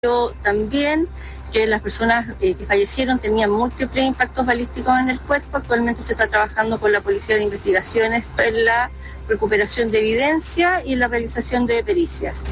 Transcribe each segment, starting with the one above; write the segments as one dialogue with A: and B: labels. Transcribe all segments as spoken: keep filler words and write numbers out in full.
A: También que las personas eh, que fallecieron tenían múltiples impactos balísticos en el cuerpo. Actualmente se está trabajando con la Policía de Investigaciones en la recuperación de evidencia y la realización de pericias.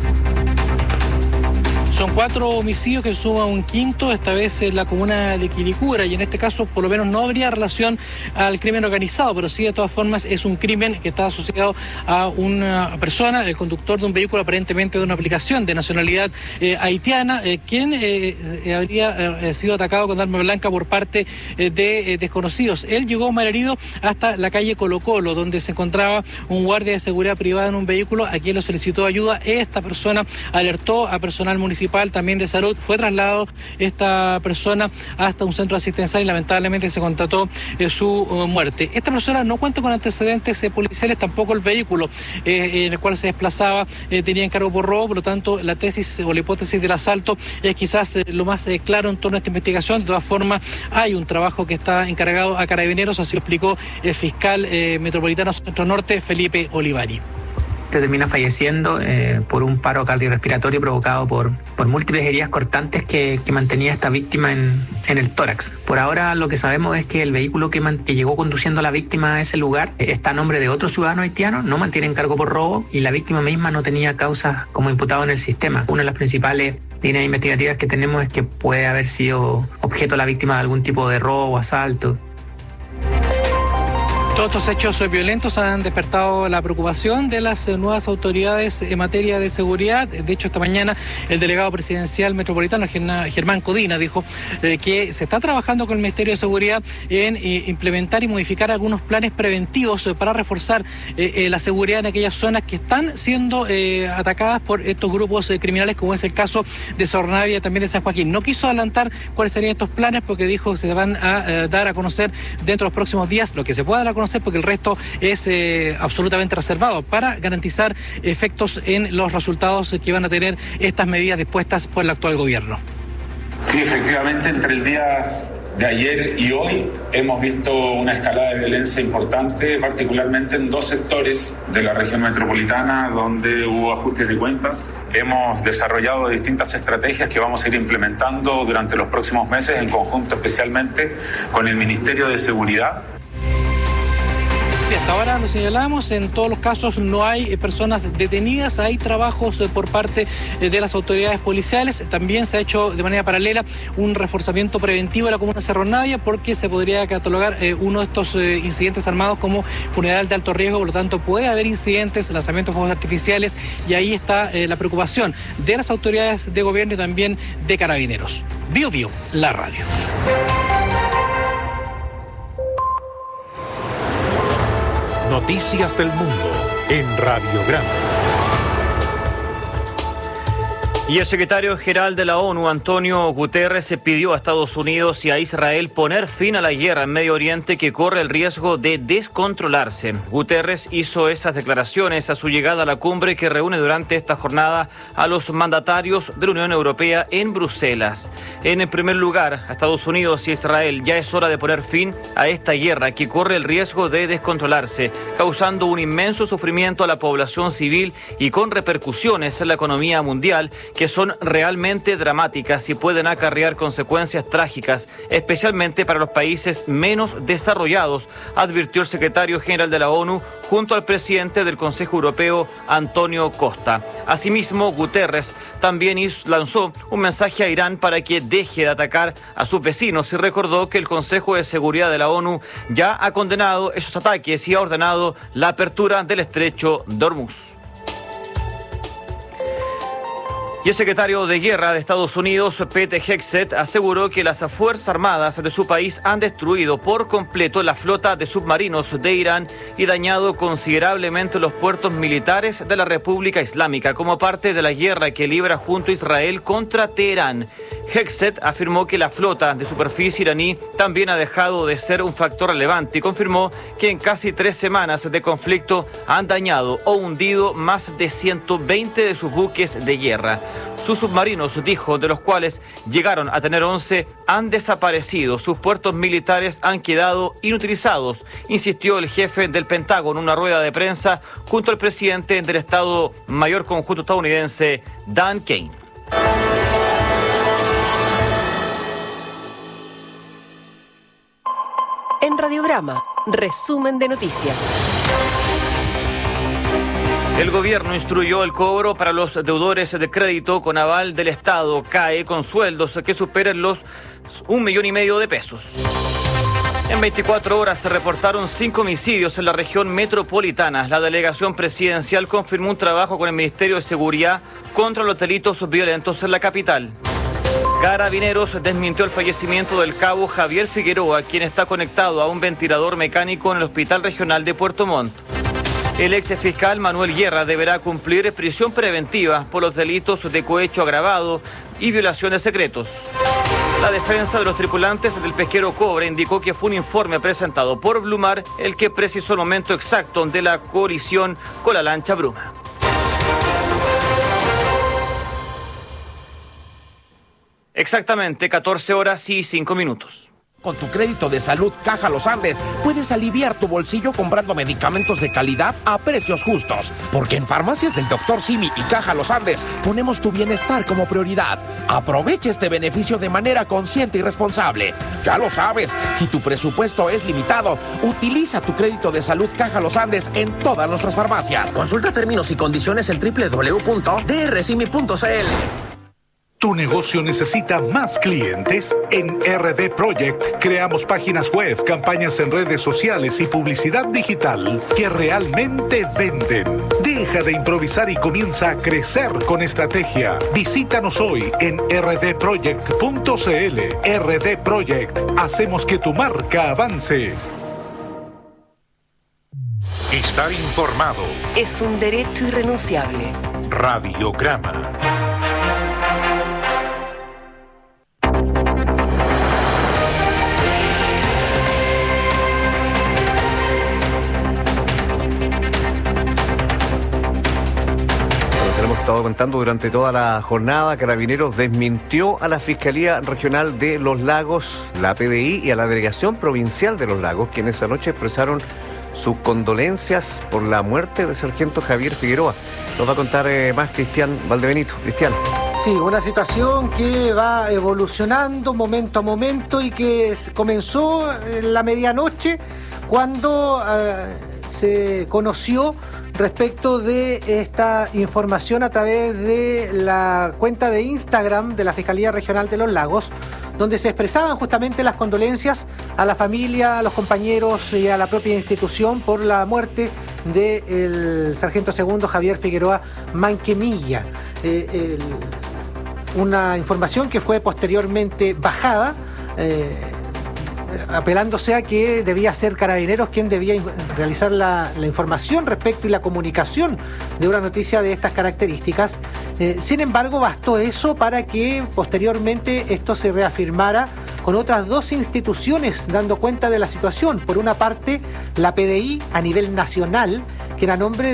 B: Son cuatro homicidios que suman un quinto, esta vez en la comuna de Quilicura, y en este caso por lo menos no habría relación al crimen organizado, pero sí de todas formas es un crimen que está asociado a una persona, el conductor de un vehículo aparentemente de una aplicación de nacionalidad eh, haitiana, eh, quien eh, habría eh, sido atacado con arma blanca por parte eh, de eh, desconocidos. Él llegó malherido hasta la calle Colo Colo, donde se encontraba un guardia de seguridad privada en un vehículo, a quien le solicitó ayuda. Esta persona alertó a personal municipal, también de salud, fue trasladado esta persona hasta un centro asistencial y lamentablemente se constató eh, su uh, muerte. Esta persona no cuenta con antecedentes eh, policiales, tampoco el vehículo eh, en el cual se desplazaba eh, tenía encargo por robo, por lo tanto la tesis o la hipótesis del asalto es quizás eh, lo más eh, claro en torno a esta investigación. De todas formas, hay un trabajo que está encargado a Carabineros, así lo explicó el fiscal eh, metropolitano Centro Norte, Felipe Olivari.
C: Termina falleciendo eh, por un paro cardiorrespiratorio provocado por, por múltiples heridas cortantes que, que mantenía esta víctima en, en el tórax. Por ahora lo que sabemos es que el vehículo que, man, que llegó conduciendo a la víctima a ese lugar eh, está a nombre de otro ciudadano haitiano, no mantiene encargo por robo y la víctima misma no tenía causas como imputado en el sistema. Una de las principales líneas investigativas que tenemos es que puede haber sido objeto la víctima de algún tipo de robo o asalto.
B: Todos estos hechos violentos han despertado la preocupación de las nuevas autoridades en materia de seguridad. De hecho, esta mañana el delegado presidencial metropolitano, Germán Codina, dijo eh, que se está trabajando con el Ministerio de Seguridad en eh, implementar y modificar algunos planes preventivos eh, para reforzar eh, eh, la seguridad en aquellas zonas que están siendo eh, atacadas por estos grupos eh, criminales, como es el caso de Sornavia y también de San Joaquín. No quiso adelantar cuáles serían estos planes porque dijo que se van a eh, dar a conocer dentro de los próximos días, lo que se pueda dar a conocer, porque el resto es eh, absolutamente reservado para garantizar efectos en los resultados que van a tener estas medidas dispuestas por el actual gobierno.
D: Sí, efectivamente, entre el día de ayer y hoy hemos visto una escalada de violencia importante, particularmente en dos sectores de la región metropolitana donde hubo ajustes de cuentas. Hemos desarrollado distintas estrategias que vamos a ir implementando durante los próximos meses en conjunto especialmente con el Ministerio de Seguridad.
B: Sí, hasta ahora lo señalamos, en todos los casos no hay personas detenidas, hay trabajos por parte de las autoridades policiales. También se ha hecho de manera paralela un reforzamiento preventivo de la comuna de Cerro Navia porque se podría catalogar eh, uno de estos eh, incidentes armados como funeral de alto riesgo, por lo tanto puede haber incidentes, lanzamientos de fuegos artificiales y ahí está eh, la preocupación de las autoridades de gobierno y también de Carabineros. Bio Bio, la radio.
E: Noticias del mundo en Radiograma.
F: Y el secretario general de la ONU, Antonio Guterres, pidió a Estados Unidos y a Israel poner fin a la guerra en Medio Oriente que corre el riesgo de descontrolarse. Guterres hizo esas declaraciones a su llegada a la cumbre que reúne durante esta jornada a los mandatarios de la Unión Europea en Bruselas. En el primer lugar, a Estados Unidos y a Israel ya es hora de poner fin a esta guerra que corre el riesgo de descontrolarse, causando un inmenso sufrimiento a la población civil y con repercusiones en la economía mundial que son realmente dramáticas y pueden acarrear consecuencias trágicas, especialmente para los países menos desarrollados, advirtió el secretario general de la ONU junto al presidente del Consejo Europeo, Antonio Costa. Asimismo, Guterres también lanzó un mensaje a Irán para que deje de atacar a sus vecinos y recordó que el Consejo de Seguridad de la ONU ya ha condenado esos ataques y ha ordenado la apertura del estrecho de Hormuz. Y el secretario de Guerra de Estados Unidos, Pete Hegseth, aseguró que las Fuerzas Armadas de su país han destruido por completo la flota de submarinos de Irán y dañado considerablemente los puertos militares de la República Islámica como parte de la guerra que libra junto a Israel contra Teherán. Hegseth afirmó que la flota de superficie iraní también ha dejado de ser un factor relevante y confirmó que en casi tres semanas de conflicto han dañado o hundido más de ciento veinte de sus buques de guerra. Sus submarinos, dijo, de los cuales llegaron a tener once, han desaparecido. Sus puertos militares han quedado inutilizados, insistió el jefe del Pentágono en una rueda de prensa junto al presidente del Estado Mayor Conjunto estadounidense, Dan Kane.
G: Radiograma, resumen de noticias.
F: El gobierno instruyó el cobro para los deudores de crédito con aval del Estado, C A E, con sueldos que superen los un millón y medio de pesos. En veinticuatro horas se reportaron cinco homicidios en la región metropolitana. La delegación presidencial confirmó un trabajo con el Ministerio de Seguridad contra los delitos violentos en la capital. Carabineros desmintió el fallecimiento del cabo Javier Figueroa, quien está conectado a un ventilador mecánico en el Hospital Regional de Puerto Montt. El ex fiscal Manuel Guerra deberá cumplir prisión preventiva por los delitos de cohecho agravado y violación de secretos. La defensa de los tripulantes del pesquero Cobre indicó que fue un informe presentado por Blumar el que precisó el momento exacto de la colisión con la lancha Bruma. Exactamente catorce horas y cinco minutos.
H: Con tu crédito de salud Caja Los Andes puedes aliviar tu bolsillo comprando medicamentos de calidad a precios justos. Porque en Farmacias del doctor Simi y Caja Los Andes ponemos tu bienestar como prioridad. Aprovecha este beneficio de manera consciente y responsable. Ya lo sabes, si tu presupuesto es limitado, utiliza tu crédito de salud Caja Los Andes en todas nuestras farmacias. Consulta términos y condiciones en doble u doble u doble u punto d r simi punto c l.
E: ¿Tu negocio necesita más clientes? En R D Project creamos páginas web, campañas en redes sociales y publicidad digital que realmente venden. Deja de improvisar y comienza a crecer con estrategia. Visítanos hoy en r d project punto c l. R D Project. Hacemos que tu marca avance. Estar informado
G: es un derecho irrenunciable.
E: Radiograma.
I: Estado contando durante toda la jornada, Carabineros desmintió a la Fiscalía Regional de Los Lagos, la P D I y a la Delegación Provincial de Los Lagos, quienes anoche expresaron sus condolencias por la muerte del sargento Javier Figueroa. Nos va a contar eh, más Cristian Valdebenito. Cristian.
J: Sí, una situación que va evolucionando momento a momento y que comenzó en la medianoche cuando eh, se conoció respecto de esta información a través de la cuenta de Instagram de la Fiscalía Regional de Los Lagos, donde se expresaban justamente las condolencias a la familia, a los compañeros y a la propia institución por la muerte del sargento segundo Javier Figueroa Manquemilla. Eh, el, una información que fue posteriormente bajada, eh, apelándose a que debía ser Carabineros quien debía realizar la, la información respecto y la comunicación de una noticia de estas características. Eh, sin embargo, bastó eso para que posteriormente esto se reafirmara con otras dos instituciones dando cuenta de la situación. Por una parte, la P D I a nivel nacional, que era nombre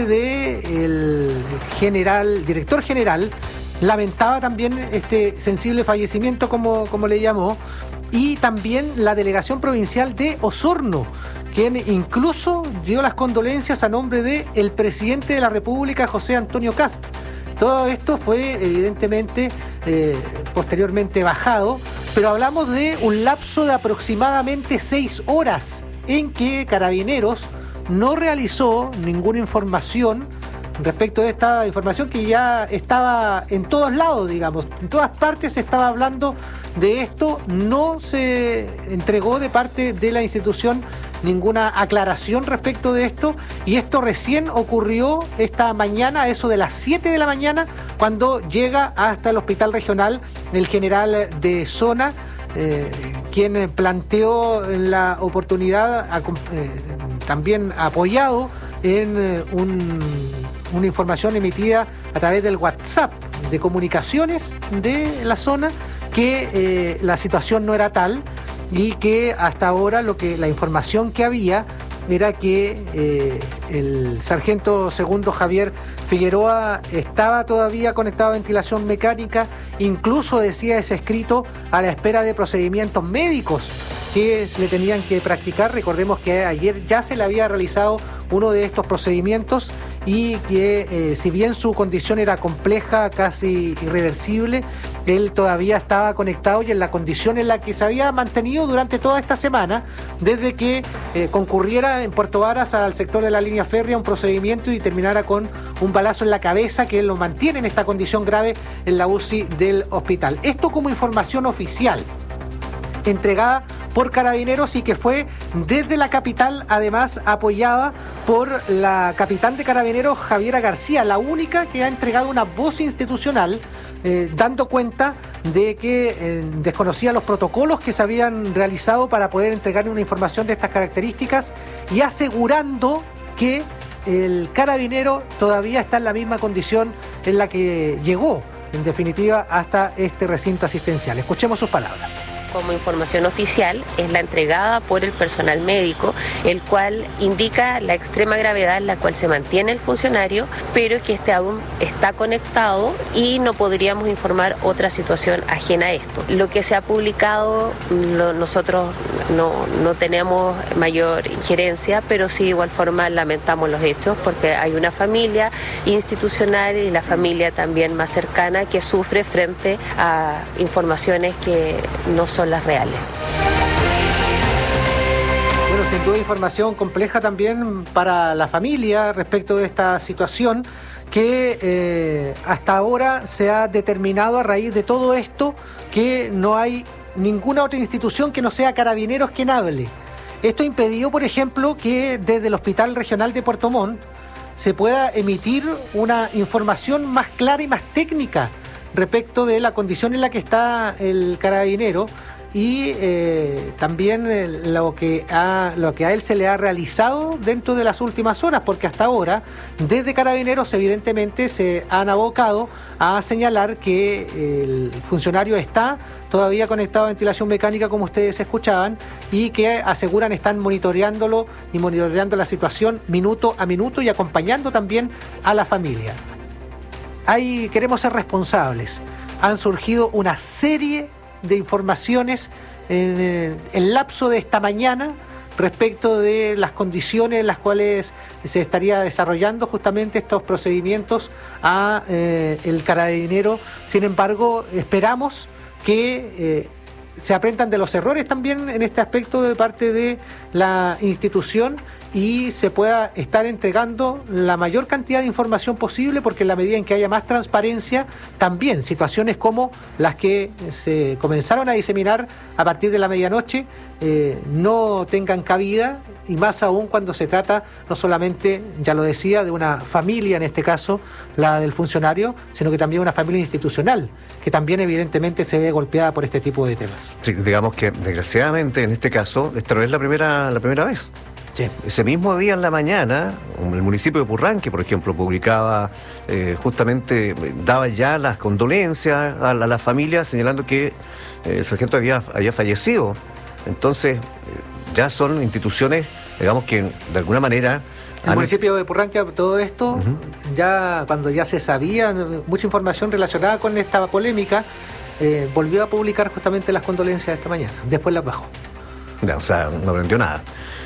J: del general, director general, lamentaba también este sensible fallecimiento, como, como le llamó, y también la Delegación Provincial de Osorno, quien incluso dio las condolencias a nombre del presidente de la República, José Antonio Kast. Todo esto fue evidentemente eh, posteriormente bajado, pero hablamos de un lapso de aproximadamente seis horas en que Carabineros no realizó ninguna información respecto de esta información que ya estaba en todos lados, digamos, en todas partes se estaba hablando de esto. No se entregó de parte de la institución ninguna aclaración respecto de esto, y esto recién ocurrió esta mañana, a eso de las siete de la mañana, cuando llega hasta el hospital regional el general de zona, eh, quien planteó la oportunidad, eh, también apoyado en eh, un, una información emitida a través del WhatsApp de comunicaciones de la zona, que eh, la situación no era tal y que hasta ahora lo que la información que había era que eh, el sargento segundo Javier Figueroa estaba todavía conectado a ventilación mecánica, incluso decía ese escrito, a la espera de procedimientos médicos que se le tenían que practicar. Recordemos que ayer ya se le había realizado uno de estos procedimientos y que eh, si bien su condición era compleja, casi irreversible, él todavía estaba conectado y en la condición en la que se había mantenido durante toda esta semana, desde que eh, concurriera en Puerto Varas al sector de la línea férrea un procedimiento y terminara con un balazo en la cabeza que lo mantiene en esta condición grave en la U C I del hospital. Esto como información oficial entregada por Carabineros y que fue desde la capital, además apoyada por la capitán de Carabineros, Javiera García, la única que ha entregado una voz institucional eh, dando cuenta de que eh, desconocía los protocolos que se habían realizado para poder entregar una información de estas características y asegurando que el carabinero todavía está en la misma condición en la que llegó, en definitiva, hasta este recinto asistencial. Escuchemos sus palabras.
K: Como información oficial es la entregada por el personal médico, el cual indica la extrema gravedad en la cual se mantiene el funcionario, pero que este aún está conectado y no podríamos informar otra situación ajena a esto. Lo que se ha publicado, lo, nosotros no, no tenemos mayor injerencia, pero sí de igual forma lamentamos los hechos porque hay una familia institucional y la familia también más cercana que sufre frente a informaciones que no son las reales.
J: Bueno, sin duda información compleja también para la familia respecto de esta situación que eh, hasta ahora se ha determinado a raíz de todo esto que no hay ninguna otra institución que no sea Carabineros quien hable. Esto impidió, por ejemplo, que desde el Hospital Regional de Puerto Montt se pueda emitir una información más clara y más técnica respecto de la condición en la que está el carabinero y eh, también eh, lo que a, lo que a él se le ha realizado dentro de las últimas horas, porque hasta ahora, desde Carabineros, evidentemente se han abocado a señalar que el funcionario está todavía conectado a ventilación mecánica, como ustedes escuchaban, y que aseguran están monitoreándolo y monitoreando la situación minuto a minuto y acompañando también a la familia. Ahí queremos ser responsables. Han surgido una serie de informaciones en el lapso de esta mañana respecto de las condiciones en las cuales se estaría desarrollando justamente estos procedimientos a eh, el carabinero. Sin embargo, esperamos que eh, se aprendan de los errores también en este aspecto de parte de la institución y se pueda estar entregando la mayor cantidad de información posible, porque en la medida en que haya más transparencia, también situaciones como las que se comenzaron a diseminar a partir de la medianoche eh, no tengan cabida, y más aún cuando se trata no solamente, ya lo decía, de una familia, en este caso la del funcionario, sino que también una familia institucional, que también evidentemente se ve golpeada por este tipo de temas.
I: Sí, digamos que desgraciadamente en este caso esta no es la primera, la primera vez.
J: Sí.
I: Ese mismo día en la mañana, el municipio de Purranque, por ejemplo, publicaba eh, justamente, daba ya las condolencias a la, a la familia, señalando que eh, el sargento había, había fallecido. Entonces, eh, ya son instituciones, digamos que de alguna manera...
J: El han... municipio de Purranque, todo esto, uh-huh. ya cuando ya se sabía mucha información relacionada con esta polémica, eh, volvió a publicar justamente las condolencias de esta mañana. Después las bajó.
I: Ya, o sea, no aprendió nada.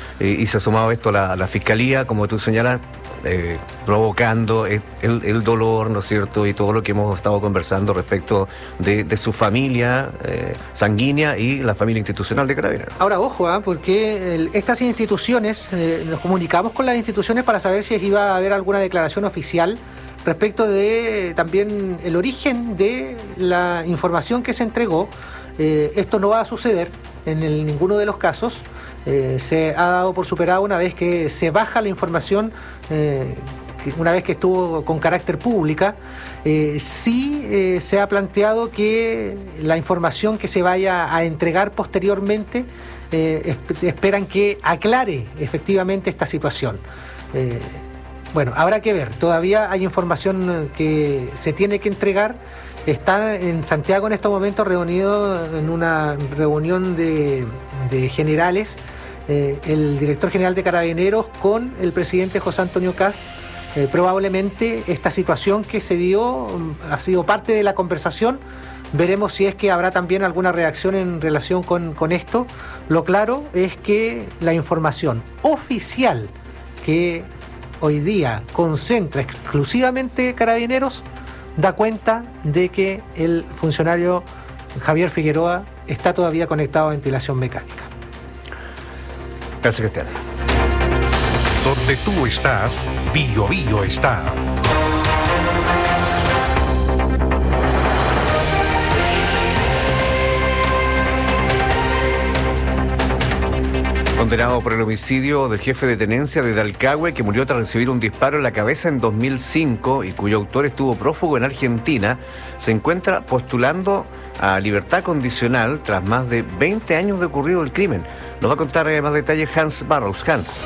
I: Y se ha sumado esto a la, a la Fiscalía, como tú señalas, eh, provocando el, el dolor, ¿no es cierto?, y todo lo que hemos estado conversando respecto de, de su familia eh, sanguínea y la familia institucional de Carabineros.
J: Ahora, ojo, ¿eh? porque el, estas instituciones, eh, nos comunicamos con las instituciones para saber si iba a haber alguna declaración oficial respecto de también el origen de la información que se entregó. Eh, esto no va a suceder en el, ninguno de los casos. Eh, se ha dado por superado una vez que se baja la información, eh, una vez que estuvo con carácter pública. Eh, sí eh, se ha planteado que la información que se vaya a entregar posteriormente eh, es, esperan que aclare efectivamente esta situación. Eh, bueno, habrá que ver, todavía hay información que se tiene que entregar. Está en Santiago en estos momentos reunido en una reunión de, de generales eh, el director general de Carabineros con el presidente José Antonio Kast. Eh, probablemente esta situación que se dio ha sido parte de la conversación. Veremos si es que habrá también alguna reacción en relación con, con esto. Lo claro es que la información oficial que hoy día concentra exclusivamente Carabineros da cuenta de que el funcionario Javier Figueroa está todavía conectado a ventilación mecánica.
I: Gracias, Cristian.
E: Donde tú estás, Bio Bio está.
I: Condenado por el homicidio del jefe de tenencia de Dalcahue, que murió tras recibir un disparo en la cabeza en dos mil cinco y cuyo autor estuvo prófugo en Argentina, se encuentra postulando a libertad condicional tras más de veinte años de ocurrido el crimen. Nos va a contar eh, más detalles Hans Barrows. Hans.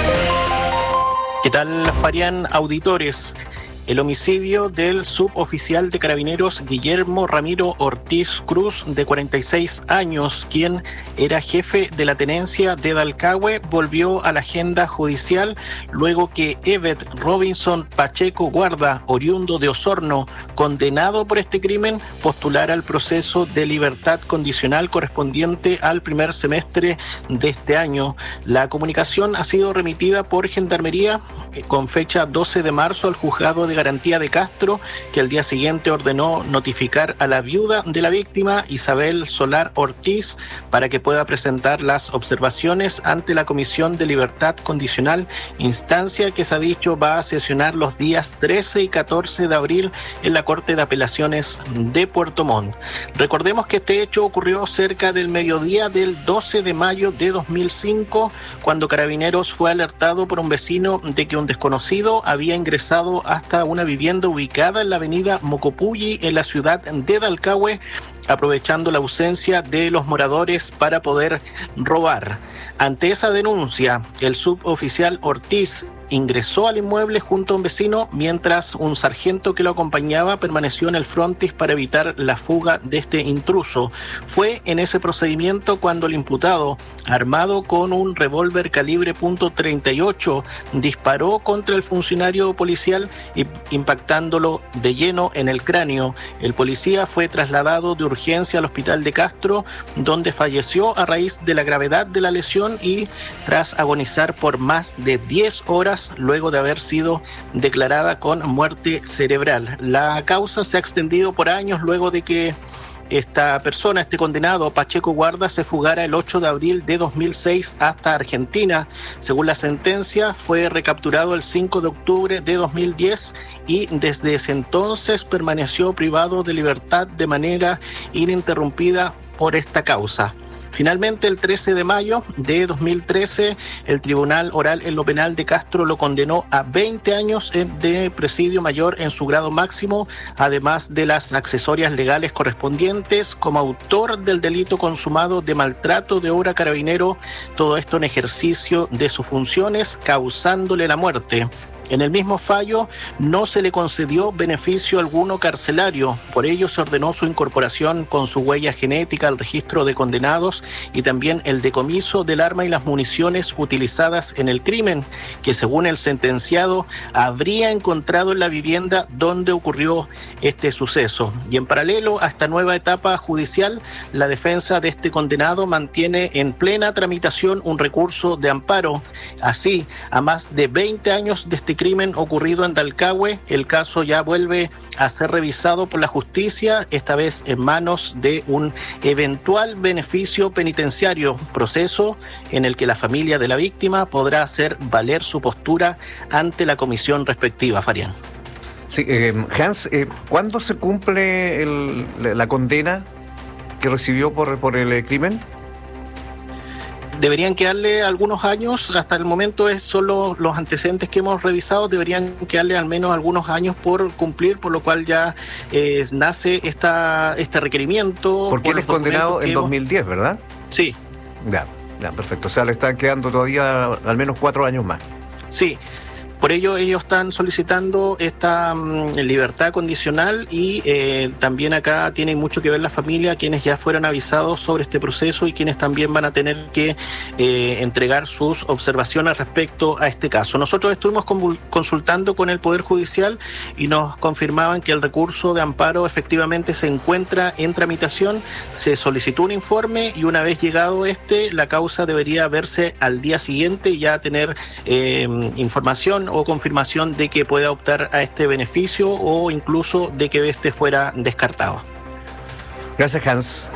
L: ¿Qué tal, Farian, auditores? El homicidio del suboficial de Carabineros Guillermo Ramiro Ortiz Cruz, de cuarenta y seis años, quien era jefe de la tenencia de Dalcahue, volvió a la agenda judicial luego que Evet Robinson Pacheco Guarda, oriundo de Osorno, condenado por este crimen, postulara al proceso de libertad condicional correspondiente al primer semestre de este año. La comunicación ha sido remitida por Gendarmería eh, con fecha doce de marzo al juzgado de Garantía de Castro, que al día siguiente ordenó notificar a la viuda de la víctima, Isabel Solar Ortiz, para que pueda presentar las observaciones ante la Comisión de Libertad Condicional, instancia que se ha dicho va a sesionar los días trece y catorce de abril en la Corte de Apelaciones de Puerto Montt. Recordemos que este hecho ocurrió cerca del mediodía del doce de mayo de dos mil cinco, cuando Carabineros fue alertado por un vecino de que un desconocido había ingresado hasta una vivienda ubicada en la avenida Mocopulli, en la ciudad de Dalcahue, aprovechando la ausencia de los moradores para poder robar. Ante esa denuncia, el suboficial Ortiz ingresó al inmueble junto a un vecino, mientras un sargento que lo acompañaba permaneció en el frontis para evitar la fuga de este intruso. Fue en ese procedimiento cuando el imputado, armado con un revólver calibre punto treinta y ocho, disparó contra el funcionario policial, impactándolo de lleno en el cráneo. El policía fue trasladado de urgencia al hospital de Castro, donde falleció a raíz de la gravedad de la lesión y tras agonizar por más de diez horas luego de haber sido declarada con muerte cerebral. La causa se ha extendido por años luego de que esta persona, este condenado, Pacheco Guarda, se fugara el ocho de abril de dos mil seis hasta Argentina. Según la sentencia, fue recapturado el cinco de octubre de dos mil diez y desde ese entonces permaneció privado de libertad de manera ininterrumpida por esta causa. Finalmente, el trece de mayo de dos mil trece, el Tribunal Oral en lo Penal de Castro lo condenó a veinte años de presidio mayor en su grado máximo, además de las accesorias legales correspondientes, como autor del delito consumado de maltrato de obra carabinero, todo esto en ejercicio de sus funciones, causándole la muerte. En el mismo fallo no se le concedió beneficio alguno carcelario, por ello se ordenó su incorporación con su huella genética al registro de condenados y también el decomiso del arma y las municiones utilizadas en el crimen, que según el sentenciado habría encontrado en la vivienda donde ocurrió este suceso. Y en paralelo a esta nueva etapa judicial, la defensa de este condenado mantiene en plena tramitación un recurso de amparo. Así, a más de veinte años de este crimen ocurrido en Dalcahue, el caso ya vuelve a ser revisado por la justicia, esta vez en manos de un eventual beneficio penitenciario, proceso en el que la familia de la víctima podrá hacer valer su postura ante la comisión respectiva. Farian.
I: Sí, eh, Hans, eh, ¿cuándo se cumple el, la condena que recibió por, por el crimen?
L: Deberían quedarle algunos años, hasta el momento es solo los antecedentes que hemos revisado, deberían quedarle al menos algunos años por cumplir, por lo cual ya eh, nace esta, este requerimiento.
I: Porque él es condenado en dos mil diez, ¿verdad?
L: Sí.
I: Ya, ya, perfecto. O sea, le están quedando todavía al menos cuatro años más.
L: Sí. Por ello, ellos están solicitando esta um, libertad condicional y eh, también acá tiene mucho que ver la familia, quienes ya fueron avisados sobre este proceso y quienes también van a tener que eh, entregar sus observaciones respecto a este caso. Nosotros estuvimos consultando con el Poder Judicial y nos confirmaban que el recurso de amparo efectivamente se encuentra en tramitación. Se solicitó un informe y una vez llegado este, la causa debería verse al día siguiente y ya tener eh, información aprobación o confirmación de que pueda optar a este beneficio o incluso de que este fuera descartado.
I: Gracias, Hans.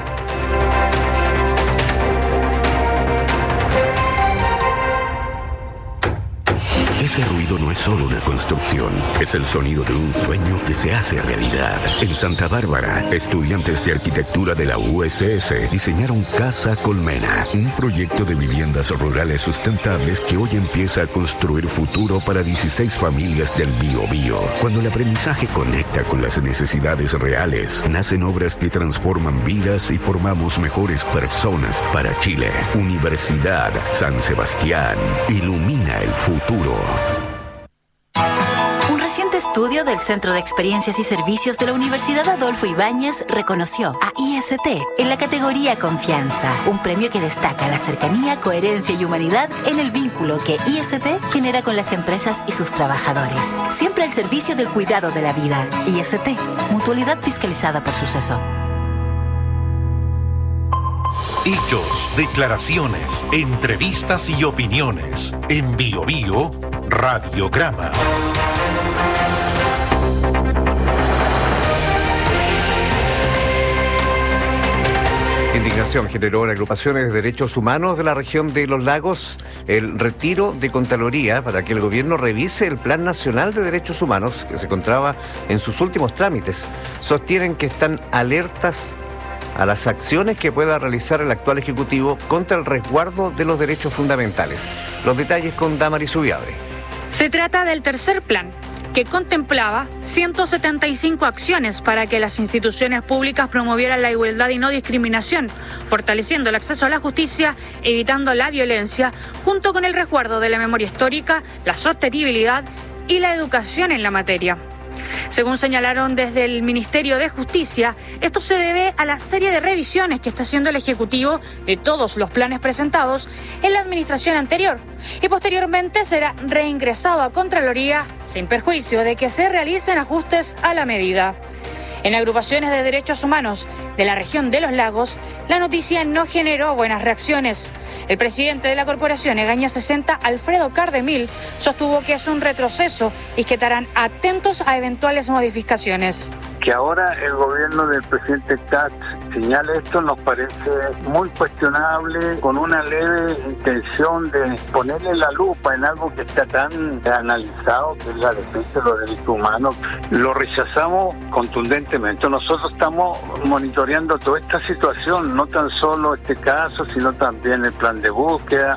M: Ese ruido no es solo una construcción, es el sonido de un sueño que se hace realidad. En Santa Bárbara, estudiantes de arquitectura de la U S S diseñaron Casa Colmena, un proyecto de viviendas rurales sustentables que hoy empieza a construir futuro para dieciséis familias del Biobío. Cuando el aprendizaje conecta con las necesidades reales, nacen obras que transforman vidas y formamos mejores personas para Chile. Universidad San Sebastián ilumina el futuro.
N: Un reciente estudio del Centro de Experiencias y Servicios de la Universidad Adolfo Ibáñez reconoció a I S T en la categoría Confianza, un premio que destaca la cercanía, coherencia y humanidad en el vínculo que I S T genera con las empresas y sus trabajadores. Siempre al servicio del cuidado de la vida. I S T, mutualidad fiscalizada por Suceso.
E: Hechos, declaraciones, entrevistas y opiniones. En Bio Bio, Radiograma.
I: Indignación generó en agrupaciones de derechos humanos de la región de Los Lagos el retiro de Contraloría para que el gobierno revise el Plan Nacional de Derechos Humanos que se encontraba en sus últimos trámites. Sostienen que están alertas a las acciones que pueda realizar el actual Ejecutivo contra el resguardo de los derechos fundamentales. Los detalles con Damaris Ubiabre.
O: Se trata del tercer plan, que contemplaba ciento setenta y cinco acciones para que las instituciones públicas promovieran la igualdad y no discriminación, fortaleciendo el acceso a la justicia, evitando la violencia, junto con el resguardo de la memoria histórica, la sostenibilidad y la educación en la materia. Según señalaron desde el Ministerio de Justicia, esto se debe a la serie de revisiones que está haciendo el Ejecutivo de todos los planes presentados en la administración anterior y posteriormente será reingresado a Contraloría sin perjuicio de que se realicen ajustes a la medida. En agrupaciones de derechos humanos de la región de Los Lagos, la noticia no generó buenas reacciones. El presidente de la corporación Egaña sesenta, Alfredo Cardemil, sostuvo que es un retroceso y que estarán atentos a eventuales modificaciones.
P: Que ahora el gobierno del presidente Katz señale esto nos parece muy cuestionable, con una leve intención de ponerle la lupa en algo que está tan analizado, que es la defensa de los derechos humanos. Lo rechazamos contundentemente. Nosotros estamos monitoreando toda esta situación, no tan solo este caso, sino también el plan de búsqueda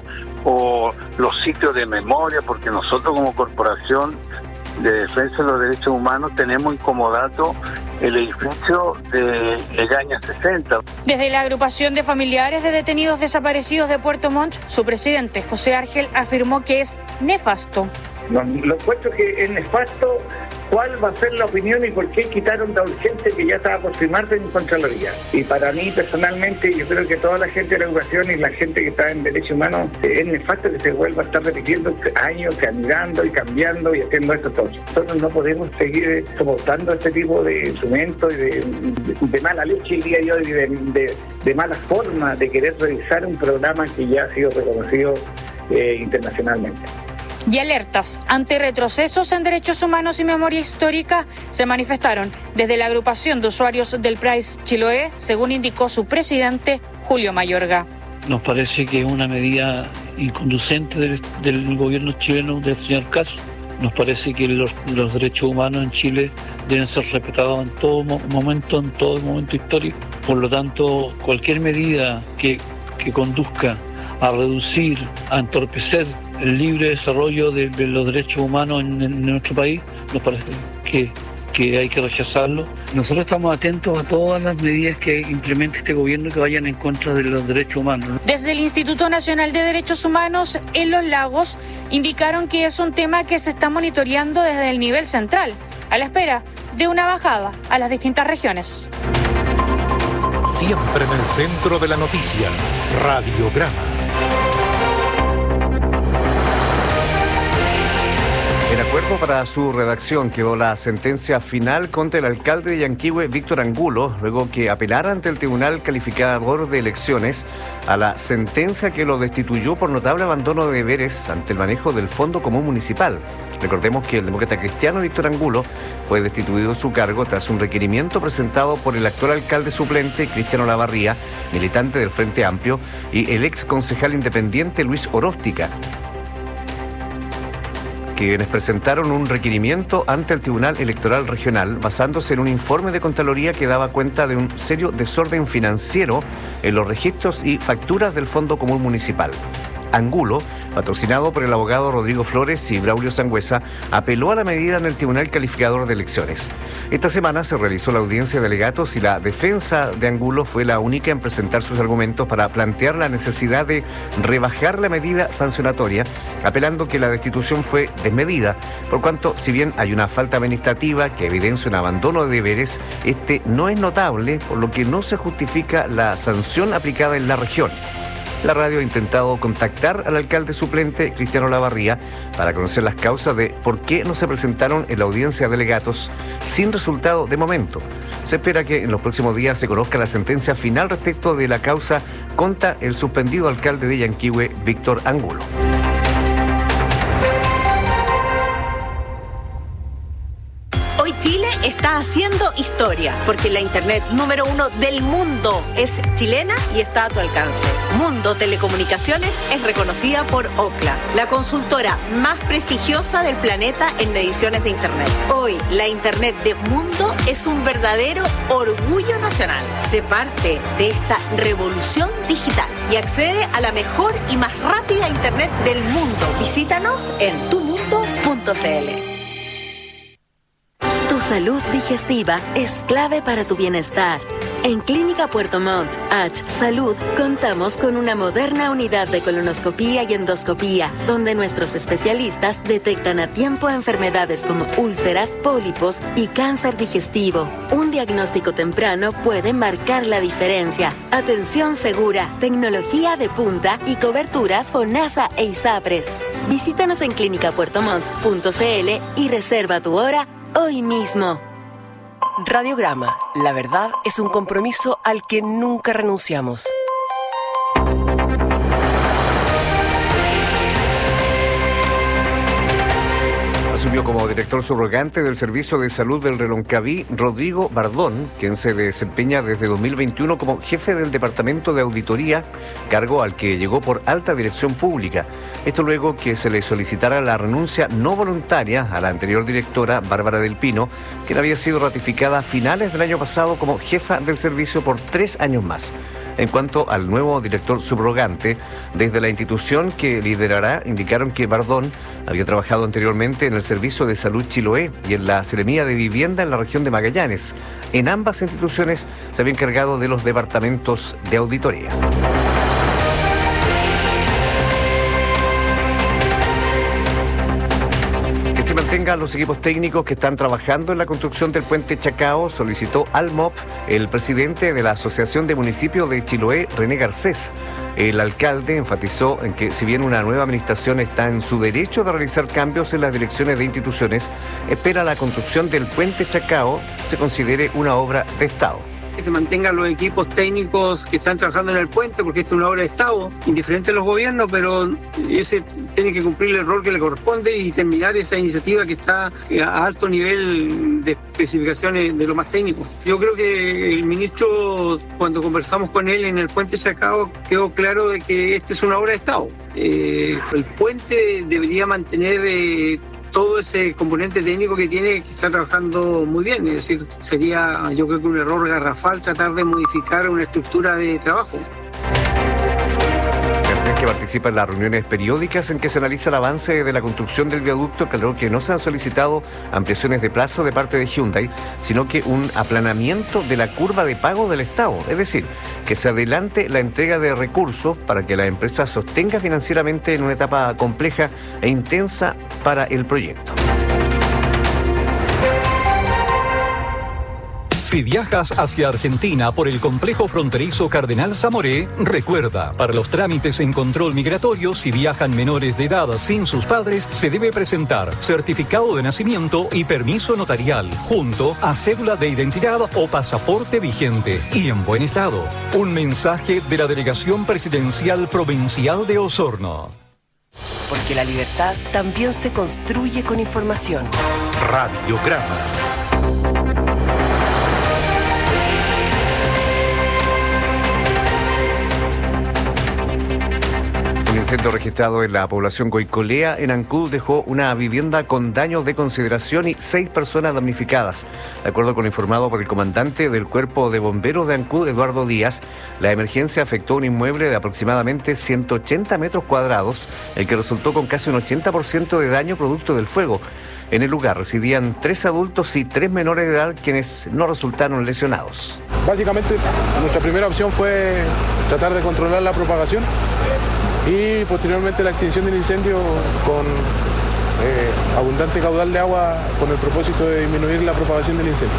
P: o los sitios de memoria, porque nosotros como corporación de defensa de los derechos humanos tenemos incomodato el edificio de Egaña sesenta.
O: Desde la agrupación de familiares de detenidos desaparecidos de Puerto Montt, su presidente, José Argel, afirmó que es nefasto.
Q: Lo, lo encuentro que es nefasto. ¿Cuál va a ser la opinión y por qué quitaron la urgencia que ya estaba por firmarse en Contraloría? Y para mí, personalmente, yo creo que toda la gente de la educación y la gente que está en derechos humanos, es nefasto que se vuelva a estar repitiendo años, cambiando y cambiando y haciendo esto todo. Nosotros no podemos seguir soportando este tipo de instrumentos y de, de, de mala leche, diría yo, y de, de, de mala forma de querer revisar un programa que ya ha sido reconocido eh, internacionalmente.
O: Y alertas ante retrocesos en derechos humanos y memoria histórica se manifestaron desde la agrupación de usuarios del Price Chiloé, según indicó su presidente, Julio Mayorga.
R: Nos parece que es una medida inconducente del, del gobierno chileno del señor Katz. Nos parece que los, los derechos humanos en Chile deben ser respetados en todo momento, en todo momento histórico. Por lo tanto, cualquier medida que, que conduzca a reducir, a entorpecer el libre desarrollo de, de los derechos humanos en, en nuestro país, nos parece que, que hay que rechazarlo. Nosotros estamos atentos a todas las medidas que implemente este gobierno que vayan en contra de los derechos humanos.
O: Desde el Instituto Nacional de Derechos Humanos en Los Lagos indicaron que es un tema que se está monitoreando desde el nivel central, a la espera de una bajada a las distintas regiones.
E: Siempre en el centro de la noticia, Radiograma.
I: En acuerdo para su redacción quedó la sentencia final contra el alcalde de Yanquihue, Víctor Angulo, luego que apelara ante el Tribunal Calificador de Elecciones a la sentencia que lo destituyó por notable abandono de deberes ante el manejo del Fondo Común Municipal. Recordemos que el demócrata cristiano Víctor Angulo fue destituido de su cargo tras un requerimiento presentado por el actual alcalde suplente Cristiano Lavarría, militante del Frente Amplio, y el ex concejal independiente Luis Oróstica, quienes presentaron un requerimiento ante el Tribunal Electoral Regional basándose en un informe de Contraloría que daba cuenta de un serio desorden financiero en los registros y facturas del Fondo Común Municipal. Angulo, patrocinado por el abogado Rodrigo Flores y Braulio Sangüesa, apeló a la medida en el Tribunal Calificador de Elecciones. Esta semana se realizó la audiencia de alegatos y la defensa de Angulo fue la única en presentar sus argumentos para plantear la necesidad de rebajar la medida sancionatoria, apelando que la destitución fue desmedida, por cuanto, si bien hay una falta administrativa que evidencia un abandono de deberes, este no es notable, por lo que no se justifica la sanción aplicada en la región. La radio ha intentado contactar al alcalde suplente Cristiano Lavarría para conocer las causas de por qué no se presentaron en la audiencia de alegatos, sin resultado de momento. Se espera que en los próximos días se conozca la sentencia final respecto de la causa contra el suspendido alcalde de Yanquihue, Víctor Angulo.
S: Hoy Chile está haciendo historia, porque la internet número uno del mundo es chilena y está a tu alcance. Mundo Telecomunicaciones es reconocida por Ookla, la consultora más prestigiosa del planeta en mediciones de internet. Hoy, la internet de Mundo es un verdadero orgullo nacional. Sé parte de esta revolución digital y accede a la mejor y más rápida internet del mundo. Visítanos en tu mundo punto c l.
T: Tu salud digestiva es clave para tu bienestar. En Clínica Puerto Montt, H Salud, contamos con una moderna unidad de colonoscopía y endoscopía, donde nuestros especialistas detectan a tiempo enfermedades como úlceras, pólipos y cáncer digestivo. Un diagnóstico temprano puede marcar la diferencia. Atención segura, tecnología de punta y cobertura FONASA e ISAPRES. Visítanos en clínica puerto montt punto c l y reserva tu hora hoy mismo.
G: Radiograma. La verdad es un compromiso al que nunca renunciamos.
I: Asumió como director subrogante del Servicio de Salud del Reloncaví Rodrigo Bardón, quien se desempeña desde dos mil veintiuno como jefe del Departamento de Auditoría, cargo al que llegó por alta dirección pública. Esto luego que se le solicitara la renuncia no voluntaria a la anterior directora, Bárbara del Pino, quien había sido ratificada a finales del año pasado como jefa del servicio por tres años más. En cuanto al nuevo director subrogante, desde la institución que liderará indicaron que Bardón había trabajado anteriormente en el Servicio de Salud Chiloé y en la Seremía de Vivienda en la región de Magallanes. En ambas instituciones se había encargado de los departamentos de auditoría. Se mantengan los equipos técnicos que están trabajando en la construcción del puente Chacao, solicitó al M O P el presidente de la Asociación de Municipios de Chiloé, René Garcés. El alcalde enfatizó en que si bien una nueva administración está en su derecho de realizar cambios en las direcciones de instituciones, espera la construcción del puente Chacao se considere una obra de Estado.
U: Que se mantengan los equipos técnicos que están trabajando en el puente, porque esto es una obra de Estado, indiferente a los gobiernos, pero ese tiene que cumplir el rol que le corresponde y terminar esa iniciativa que está a alto nivel de especificaciones de lo más técnico. Yo creo que el ministro, cuando conversamos con él en el puente Chacao, quedó claro de que esta es una obra de Estado. Eh, el puente debería mantener eh, todo ese componente técnico que tiene, que está trabajando muy bien. Es decir, sería yo creo que un error garrafal tratar de modificar una estructura de trabajo.
I: Garcés, que participa en las reuniones periódicas en que se analiza el avance de la construcción del viaducto, aclaró que no se han solicitado ampliaciones de plazo de parte de Hyundai, sino que un aplanamiento de la curva de pago del Estado, es decir, que se adelante la entrega de recursos para que la empresa sostenga financieramente en una etapa compleja e intensa para el proyecto.
A: Si viajas hacia Argentina por el complejo fronterizo Cardenal Zamoré, recuerda, para los trámites en control migratorio, si viajan menores de edad sin sus padres, se debe presentar certificado de nacimiento y permiso notarial, junto a cédula de identidad o pasaporte vigente y en buen estado. Un mensaje de la Delegación Presidencial Provincial de Osorno.
G: Porque la libertad también se construye con información.
E: Radiograma.
I: Un incendio registrado en la población Goicolea, en Ancud, dejó una vivienda con daños de consideración y seis personas damnificadas. De acuerdo con lo informado por el comandante del Cuerpo de Bomberos de Ancud, Eduardo Díaz, la emergencia afectó un inmueble de aproximadamente ciento ochenta metros cuadrados, el que resultó con casi un ochenta por ciento de daño producto del fuego. En el lugar residían tres adultos y tres menores de edad, quienes no resultaron lesionados.
V: Básicamente, nuestra primera opción fue tratar de controlar la propagación y posteriormente la extinción del incendio con eh, abundante caudal de agua con el propósito de disminuir la propagación del incendio.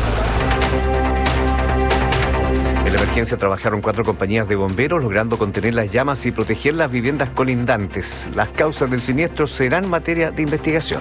I: En la emergencia trabajaron cuatro compañías de bomberos, logrando contener las llamas y proteger las viviendas colindantes. Las causas del siniestro serán materia de investigación.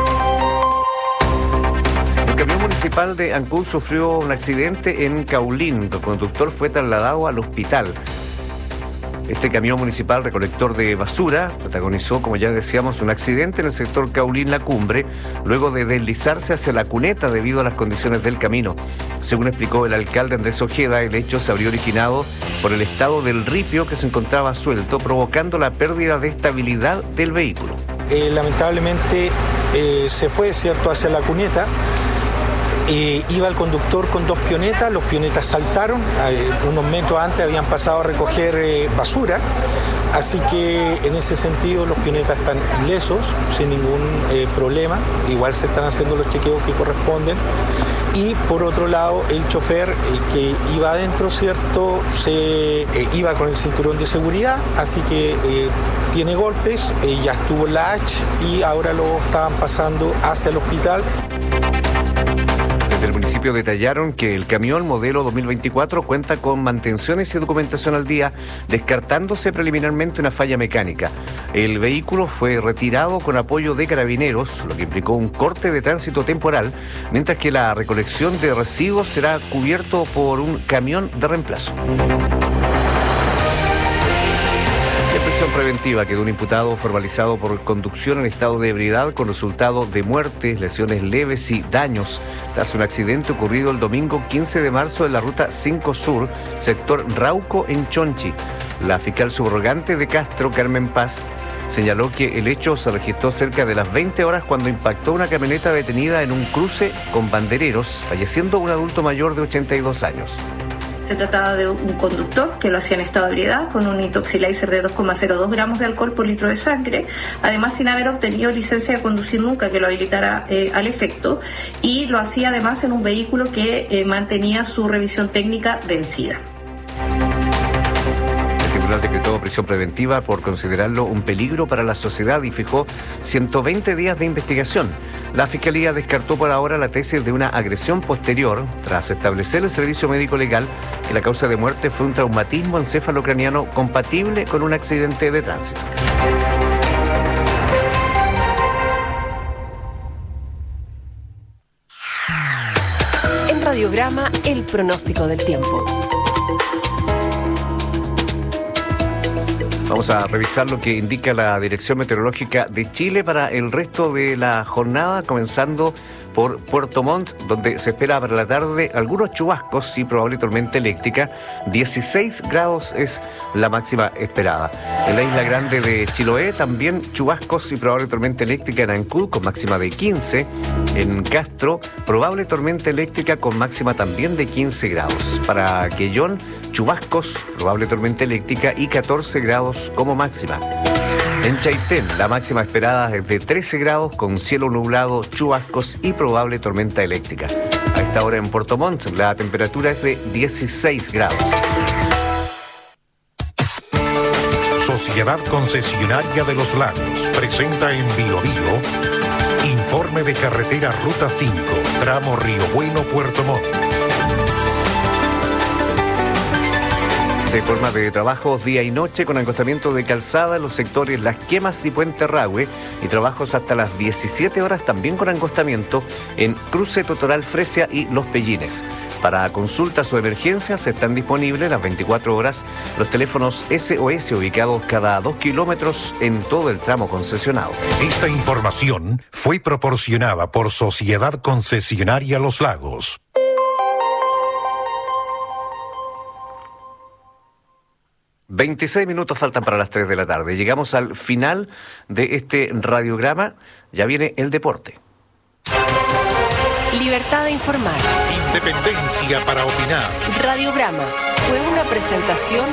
I: El camión municipal de Ancud sufrió un accidente en Caulín. El conductor fue trasladado al hospital. Este camión municipal recolector de basura protagonizó, como ya decíamos, un accidente en el sector Caulín-La Cumbre, luego de deslizarse hacia la cuneta debido a las condiciones del camino. Según explicó el alcalde Andrés Ojeda, el hecho se habría originado por el estado del ripio que se encontraba suelto, provocando la pérdida de estabilidad del vehículo.
W: Eh, lamentablemente eh, se fue, ¿cierto?, hacia la cuneta. Eh, iba el conductor con dos pionetas, los pionetas saltaron, eh, unos metros antes habían pasado a recoger eh, basura, así que en ese sentido los pionetas están ilesos, sin ningún eh, problema, igual se están haciendo los chequeos que corresponden. Y por otro lado, el chofer eh, que iba adentro, ¿cierto?, se eh, iba con el cinturón de seguridad, así que eh, tiene golpes, eh, ya estuvo en la H y ahora lo estaban pasando hacia el hospital.
I: Del municipio detallaron que el camión modelo dos mil veinticuatro cuenta con mantenciones y documentación al día, descartándose preliminarmente una falla mecánica. El vehículo fue retirado con apoyo de carabineros, lo que implicó un corte de tránsito temporal, mientras que la recolección de residuos será cubierto por un camión de reemplazo. En prisión preventiva quedó un imputado formalizado por conducción en estado de ebriedad con resultado de muertes, lesiones leves y daños tras un accidente ocurrido el domingo quince de marzo en la ruta cinco Sur, sector Rauco, en Chonchi. La fiscal subrogante de Castro, Carmen Paz, señaló que el hecho se registró cerca de las veinte horas cuando impactó una camioneta detenida en un cruce con bandereros, falleciendo un adulto mayor de ochenta y dos años.
X: Se trataba de un conductor que lo hacía en estado de ebriedad con un intoxilizer de dos coma cero dos gramos de alcohol por litro de sangre, además sin haber obtenido licencia de conducir nunca que lo habilitara eh, al efecto, y lo hacía además en un vehículo que eh, mantenía su revisión técnica vencida.
I: El tribunal decretó prisión preventiva por considerarlo un peligro para la sociedad y fijó ciento veinte días de investigación. La Fiscalía descartó por ahora la tesis de una agresión posterior tras establecer el servicio médico legal que la causa de muerte fue un traumatismo encefalocraniano compatible con un accidente de tránsito.
G: En Radiograma, el pronóstico del tiempo.
I: Vamos a revisar lo que indica la Dirección Meteorológica de Chile para el resto de la jornada, comenzando por Puerto Montt, donde se espera para la tarde algunos chubascos y probable tormenta eléctrica. dieciséis grados es la máxima esperada. En la isla grande de Chiloé también chubascos y probable tormenta eléctrica en Ancud con máxima de quince. En Castro, probable tormenta eléctrica con máxima también de quince grados. Para Quellón, chubascos, probable tormenta eléctrica y catorce grados como máxima. En Chaitén, la máxima esperada es de trece grados con cielo nublado, chubascos y probable tormenta eléctrica. A esta hora en Puerto Montt, la temperatura es de dieciséis grados.
E: Sociedad Concesionaria de los Lagos presenta en Bio Bio informe de carretera Ruta cinco, tramo Río Bueno, Puerto Montt.
I: Se forma de trabajos día y noche con acostamiento de calzada en los sectores Las Quemas y Puente Rahue y trabajos hasta las diecisiete horas también con acostamiento en Cruce Totoral Fresia y Los Pellines. Para consultas o emergencias están disponibles las veinticuatro horas los teléfonos S O S ubicados cada dos kilómetros en todo el tramo concesionado.
B: Esta información fue proporcionada por Sociedad Concesionaria Los Lagos.
I: veintiséis minutos faltan para las tres de la tarde. Llegamos al final de este radiograma. Ya viene el deporte.
G: Libertad de informar.
B: Independencia para opinar.
G: Radiograma fue una presentación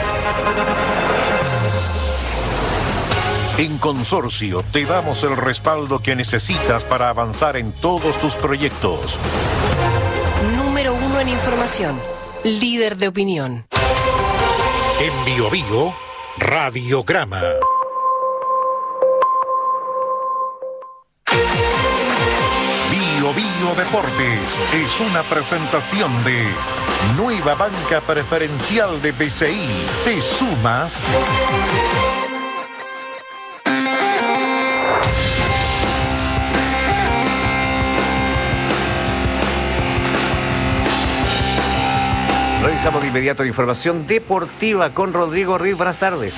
G: de...
B: En Consorcio te damos el respaldo que necesitas para avanzar en todos tus proyectos.
G: Número uno en información. Líder de opinión.
B: En Bio Bio, Radiograma. Bio Bio Deportes es una presentación de Nueva Banca Preferencial de B C I. ¿Te sumas?
I: Revisamos de inmediato la información deportiva con Rodrigo Riz. Buenas tardes.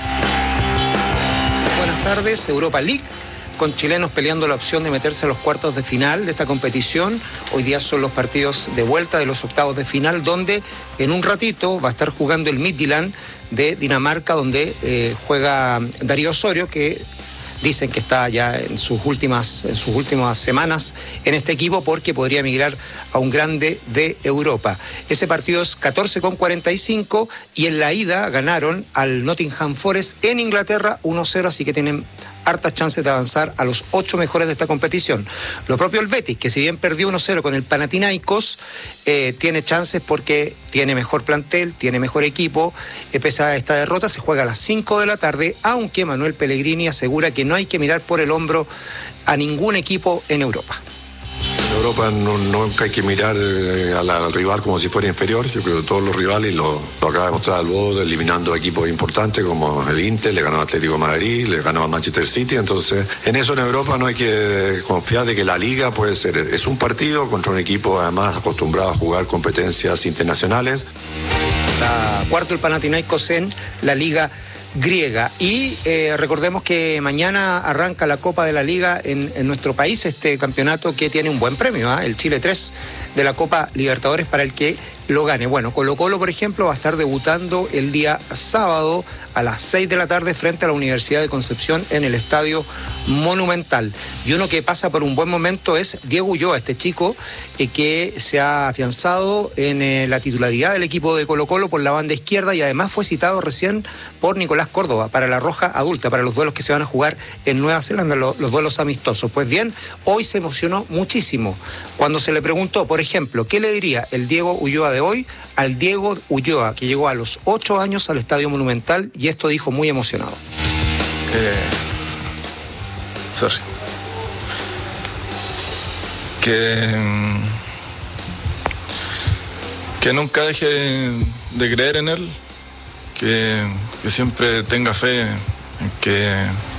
C: Buenas tardes. Europa League, con chilenos peleando la opción de meterse a los cuartos de final de esta competición. Hoy día son los partidos de vuelta de los octavos de final, donde en un ratito va a estar jugando el Midtjylland de Dinamarca, donde eh, juega Darío Osorio, que dicen que está ya en sus últimas, en sus últimas semanas en este equipo porque podría migrar a un grande de Europa. Ese partido es catorce con cuarenta y cinco y en la ida ganaron al Nottingham Forest en Inglaterra uno cero, así que tienen hartas chances de avanzar a los ocho mejores de esta competición. Lo propio el Betis, que si bien perdió uno cero con el Panathinaikos, eh, tiene chances porque tiene mejor plantel, tiene mejor equipo. Eh, pese a esta derrota, se juega a las cinco de la tarde, aunque Manuel Pellegrini asegura que no hay que mirar por el hombro a ningún equipo en Europa.
D: En Europa no, nunca hay que mirar eh, al, al rival como si fuera inferior. Yo creo que todos los rivales, lo, lo acaba de mostrar el Bodo, eliminando equipos importantes como el Inter, le ganó al Atlético de Madrid, le ganó al Manchester City. Entonces, en eso en Europa no hay que confiar de que la Liga puede ser, es un partido contra un equipo además acostumbrado a jugar competencias internacionales.
C: Está cuarto el Panathinaikos en la Liga griega. Y eh, recordemos que mañana arranca la Copa de la Liga en, en nuestro país, este campeonato que tiene un buen premio, ¿eh? el Chile tres de la Copa Libertadores para el que lo gane. Bueno, Colo Colo, por ejemplo, va a estar debutando el día sábado a las seis de la tarde frente a la Universidad de Concepción en el Estadio Monumental. Y uno que pasa por un buen momento es Diego Ulloa, este chico eh, que se ha afianzado en eh, la titularidad del equipo de Colo Colo por la banda izquierda y además fue citado recién por Nicolás Córdoba para la Roja Adulta, para los duelos que se van a jugar en Nueva Zelanda, los, los duelos amistosos. Pues bien, hoy se emocionó muchísimo cuando se le preguntó, por ejemplo, ¿qué le diría el Diego Ulloa de hoy al Diego Ulloa que llegó a los ocho años al Estadio Monumental? Y esto dijo muy emocionado.
F: Eh, sorry. Que, que nunca deje de creer en él, que, que siempre tenga fe en que,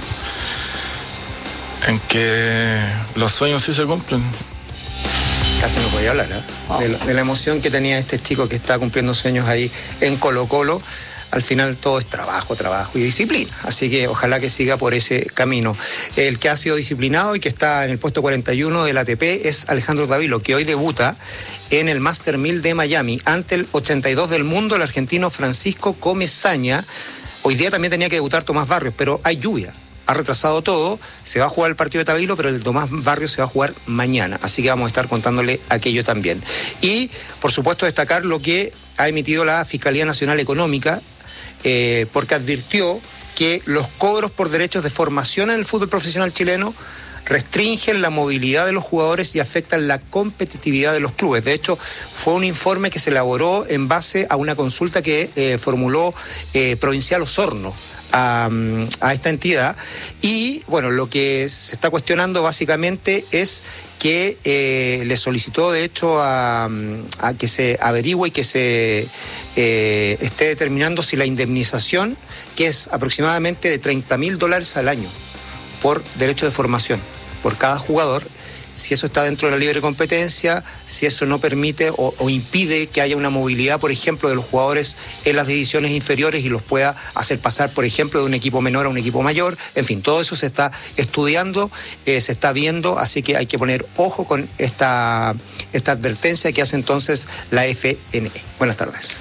F: en que los sueños sí se cumplen.
C: Casi no podía hablar, ¿eh? Oh. de, la, de la emoción que tenía este chico que está cumpliendo sueños ahí en Colo Colo. Al final todo es trabajo, trabajo y disciplina, así que ojalá que siga por ese camino. El que ha sido disciplinado y que está en el puesto cuarenta y uno del A T P es Alejandro Davilo, que hoy debuta en el Master mil de Miami ante el ochenta y dos del mundo, el argentino Francisco Comesaña. Hoy día también tenía que debutar Tomás Barrios, pero hay lluvia. Ha retrasado todo, se va a jugar el partido de Tavilo, pero el Tomás Barrios se va a jugar mañana, así que vamos a estar contándole aquello también. Y, por supuesto, destacar lo que ha emitido la Fiscalía Nacional Económica, eh, porque advirtió que los cobros por derechos de formación en el fútbol profesional chileno restringen la movilidad de los jugadores y afectan la competitividad de los clubes. De hecho, fue un informe que se elaboró en base a una consulta que eh, formuló eh, Provincial Osorno A, a esta entidad, y bueno, lo que se está cuestionando básicamente es que eh, le solicitó de hecho a, a que se averigüe y que se eh, esté determinando si la indemnización, que es aproximadamente de treinta mil dólares al año por derecho de formación por cada jugador, si eso está dentro de la libre competencia, si eso no permite o, o impide que haya una movilidad, por ejemplo, de los jugadores en las divisiones inferiores y los pueda hacer pasar, por ejemplo, de un equipo menor a un equipo mayor. En fin, todo eso se está estudiando, eh, se está viendo, así que hay que poner ojo con esta, esta advertencia que hace entonces la F N E. Buenas tardes.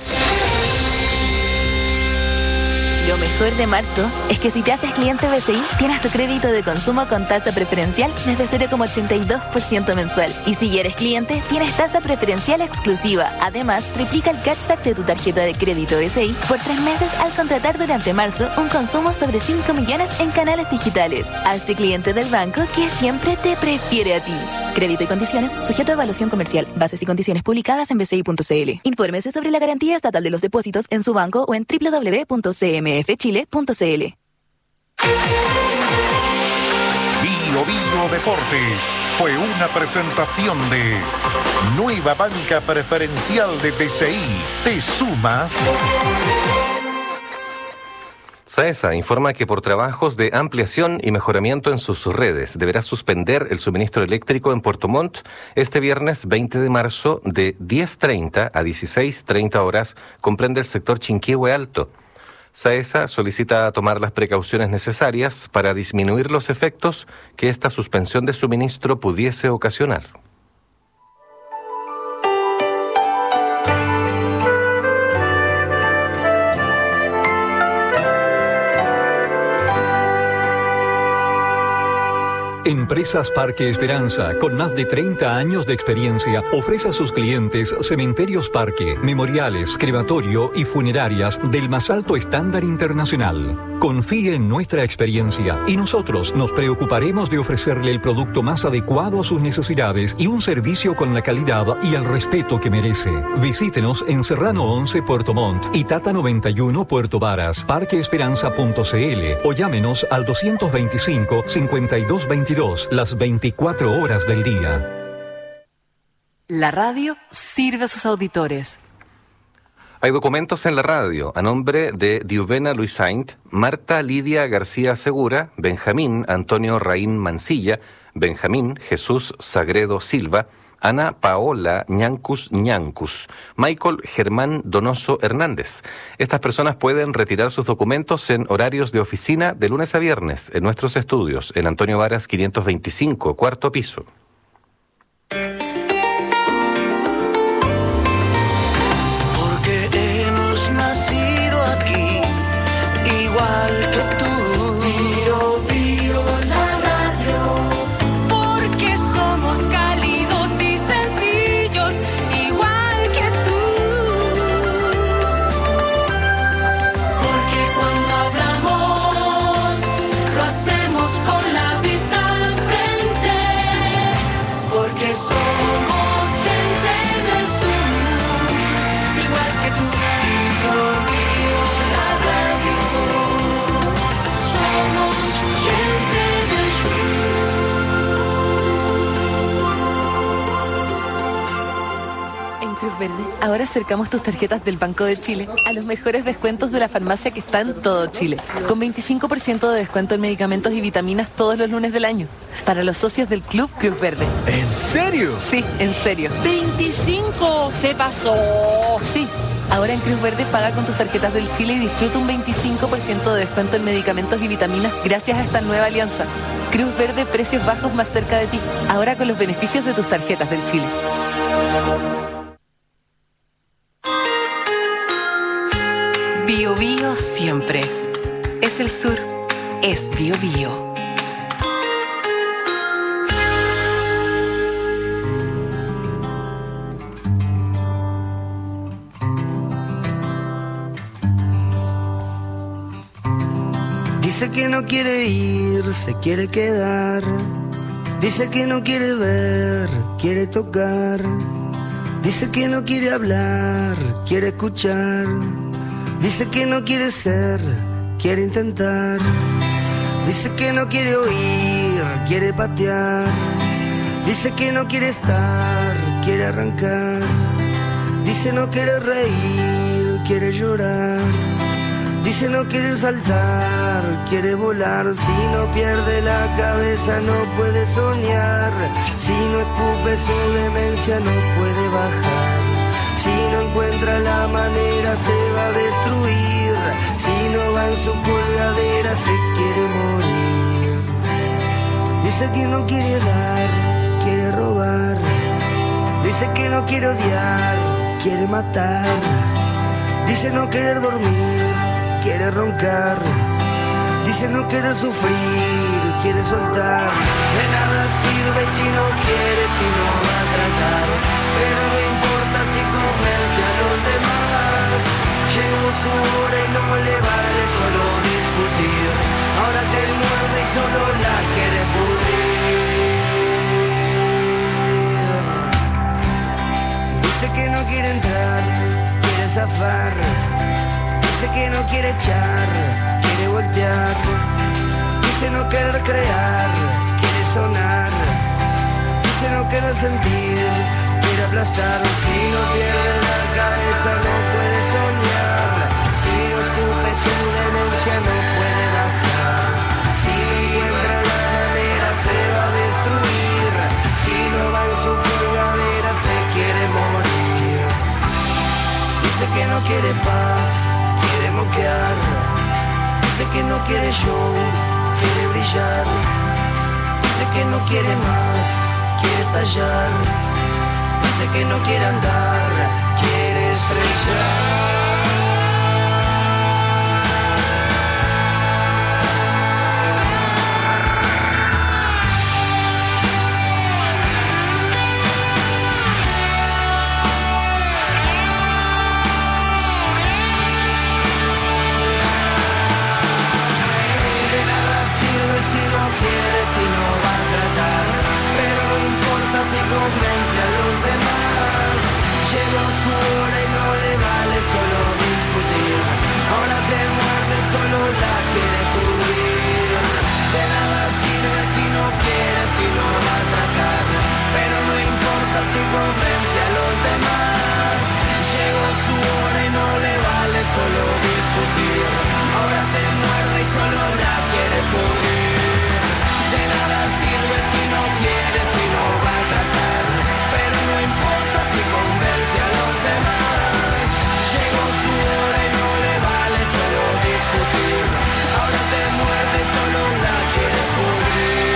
H: Lo mejor de marzo es que si te haces cliente B C I, tienes tu crédito de consumo con tasa preferencial desde cero coma ochenta y dos por ciento mensual. Y si ya eres cliente, tienes tasa preferencial exclusiva. Además, triplica el cashback de tu tarjeta de crédito B C I por tres meses al contratar durante marzo un consumo sobre cinco millones en canales digitales. Hazte cliente del banco que siempre te prefiere a ti. Crédito y condiciones sujeto a evaluación comercial. Bases y condiciones publicadas en b c i punto c l. Infórmese sobre la garantía estatal de los depósitos en su banco o en w w w punto c m f chile punto c l.
B: Bio Bio Deportes fue una presentación de Nueva Banca Preferencial de B C I. ¿Te sumas?
J: SAESA informa que por trabajos de ampliación y mejoramiento en sus redes deberá suspender el suministro eléctrico en Puerto Montt este viernes veinte de marzo de diez treinta a dieciséis treinta horas. Comprende el sector Chinquihue Alto. SAESA solicita tomar las precauciones necesarias para disminuir los efectos que esta suspensión de suministro pudiese ocasionar.
A: Empresas Parque Esperanza, con más de treinta años de experiencia, ofrece a sus clientes cementerios parque, memoriales, crematorio y funerarias del más alto estándar internacional. Confíe en nuestra experiencia y nosotros nos preocuparemos de ofrecerle el producto más adecuado a sus necesidades y un servicio con la calidad y el respeto que merece. Visítenos en Serrano once Puerto Montt y Tata noventa y uno Puerto Varas, parque esperanza punto c l o llámenos al doscientos veinticinco, cincuenta y dos veintidós las veinticuatro horas del día.
G: La radio sirve a sus auditores.
J: Hay documentos en la radio a nombre de Diuvena Luis Saint, Marta Lidia García Segura, Benjamín Antonio Raín Mancilla, Benjamín Jesús Sagredo Silva, Ana Paola Ñancus Ñancus, Michael Germán Donoso Hernández. Estas personas pueden retirar sus documentos en horarios de oficina de lunes a viernes en nuestros estudios en Antonio Varas quinientos veinticinco, cuarto piso.
K: Porque hemos nacido aquí, igual que tú. Bio, bio, la radio. Porque somos cálidos y sencillos, igual que tú. Porque cuando hablamos, lo hacemos con la vista al frente. Porque somos gente del sur, igual que tú. Bio, bio, la radio. Somos gente del
H: En Cruz Verde, ahora acercamos tus tarjetas del Banco de Chile a los mejores descuentos de la farmacia que está en todo Chile, con veinticinco por ciento de descuento en medicamentos y vitaminas todos los lunes del año, para los socios del Club Cruz Verde.
L: ¿En serio?
H: Sí, en serio.
L: ¡veinticinco! ¡Se pasó!
H: Sí, ahora en Cruz Verde paga con tus tarjetas del Chile y disfruta un veinticinco por ciento de descuento en medicamentos y vitaminas gracias a esta nueva alianza. Cruz Verde, precios bajos más cerca de ti, ahora con los beneficios de tus tarjetas del Chile.
G: Bio Bio siempre. Es el sur. Es Bio Bio.
K: Dice que no quiere ir, se quiere quedar.
M: Dice que no quiere ver, quiere tocar. Dice que no quiere hablar, quiere escuchar. Dice que no quiere ser, quiere intentar. Dice que no quiere oír, quiere patear. Dice que no quiere estar, quiere arrancar. Dice no quiere reír, quiere llorar. Dice no quiere saltar, quiere volar. Si no pierde la cabeza no puede soñar. Si no escupe su demencia no puede bajar. Si no encuentra la manera se va a destruir. Si no va en su colgadera se quiere morir. Dice que no quiere dar, quiere robar. Dice que no quiere odiar, quiere matar. Dice no querer dormir, quiere roncar. Dice no querer sufrir, quiere soltar. De nada sirve si no quiere, si no va a tratar. Pero no importa si convence a los demás. Llegó su hora y no le vale solo discutir. Ahora te muerde y solo la quiere pudrir. Dice que no quiere entrar, quiere zafar. Dice que no quiere echar, quiere voltear. Dice no querer crear, quiere sonar. Dice no querer sentir, quiere aplastar. Si no pierde la cabeza no puede soñar. Si no escupe su demencia no puede bajar. Si no encuentra la manera se va a destruir. Si no va en su colgadera se quiere morir. Dice que no quiere paz, quiere moquear. Dice que no quiere show, quiere brillar. Dice que no quiere más, quiere estallar. Dice que no quiere andar, quiere estrellar. Convence a los demás. Llegó su hora y no le vale solo discutir. Ahora te muerde, solo la quiere pudrir. De nada sirve si no quiere, si no va a tratar. Pero no importa si convence a los demás. Llegó su hora y no le vale solo discutir. Ahora te muerde y solo la quiere pudrir. De nada sirve si no quiere, si no va a tratar. Pero no importa si convence a los demás. Llegó su hora y no le vale solo discutir. Ahora te muerde, solo la quiere pudrir.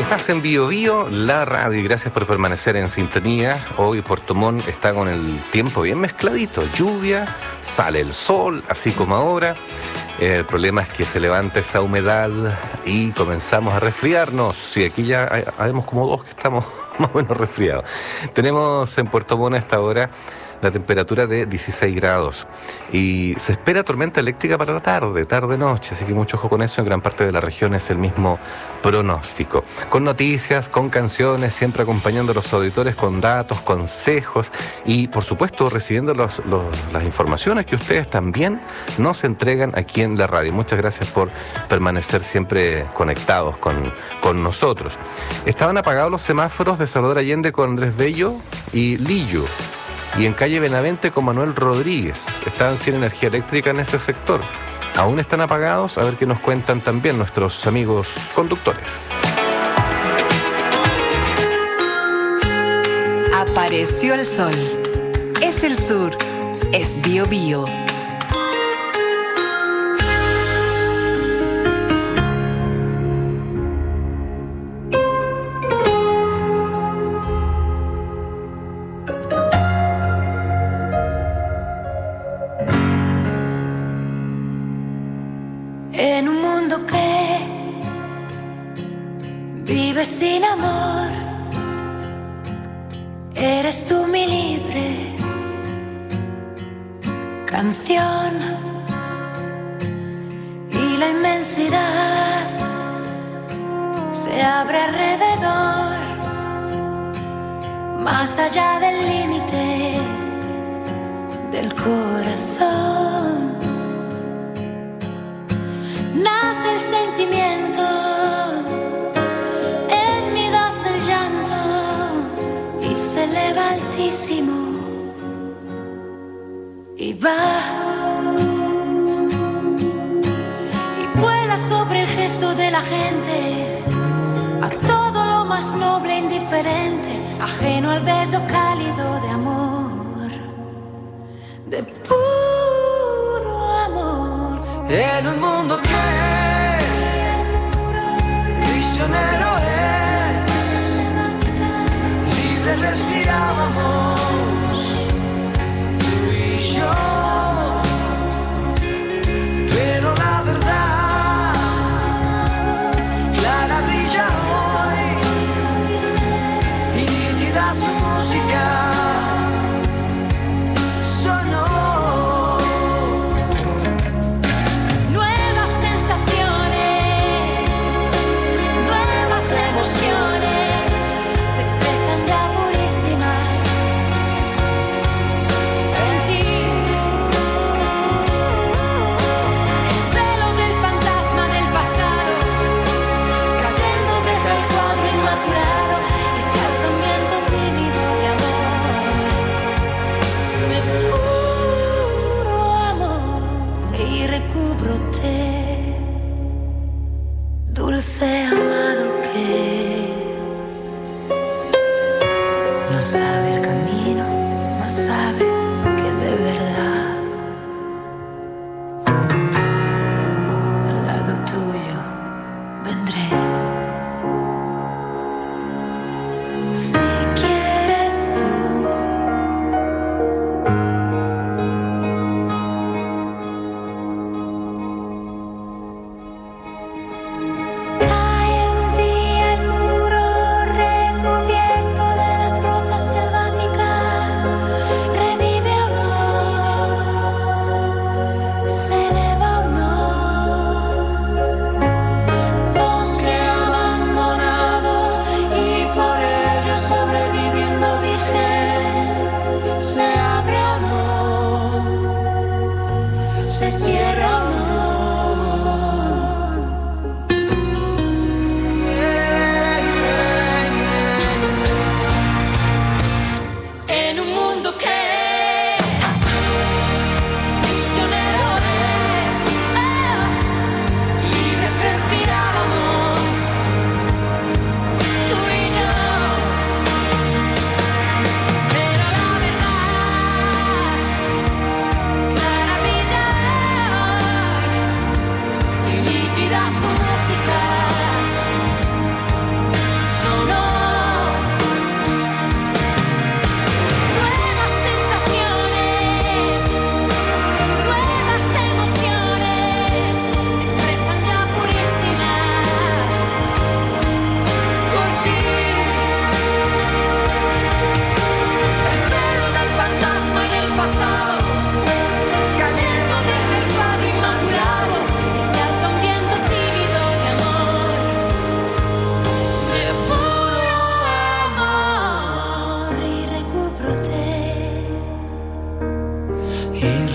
J: Estás en Bio Bio, la radio, y gracias por permanecer en sintonía. Hoy Puerto Montt está con el tiempo bien mezcladito, lluvia, sale el sol, así como ahora. El problema es que se levanta esa humedad y comenzamos a resfriarnos. Y aquí ya hay, habemos como dos que estamos más o menos resfriados. Tenemos en Puerto Montt a esta hora la temperatura de dieciséis grados y se espera tormenta eléctrica para la tarde, tarde-noche, así que mucho ojo con eso. En gran parte de la región es el mismo pronóstico, con noticias, con canciones, siempre acompañando a los auditores con datos, consejos y por supuesto recibiendo los, los, las informaciones que ustedes también nos entregan aquí en la radio. Muchas gracias por permanecer siempre conectados con, con nosotros. Estaban apagados los semáforos de Salvador Allende con Andrés Bello y Lillo, y en calle Benavente con Manuel Rodríguez. Estaban sin energía eléctrica en ese sector. ¿Aún están apagados? A ver qué nos cuentan también nuestros amigos conductores.
G: Apareció el sol. Es el sur. Es Bio Bio.
K: En un mundo que vive sin amor, eres tú mi libre canción, y la inmensidad se abre alrededor, más allá del límite del corazón. Nace el sentimiento, en mi nace el llanto, y se eleva altísimo, y va, y vuela sobre el gesto de la gente, a todo lo más noble e indiferente, ajeno al beso cálido de amor, de puro amor.
M: En un mundo que prisionero es, libre respirábamos tú y yo, pero la verdad clara brilla hoy y nítida su música. Dulce amado que no sabe el camino, mas sabe que de verdad al lado tuyo vendré. Si quieres tú. Revienta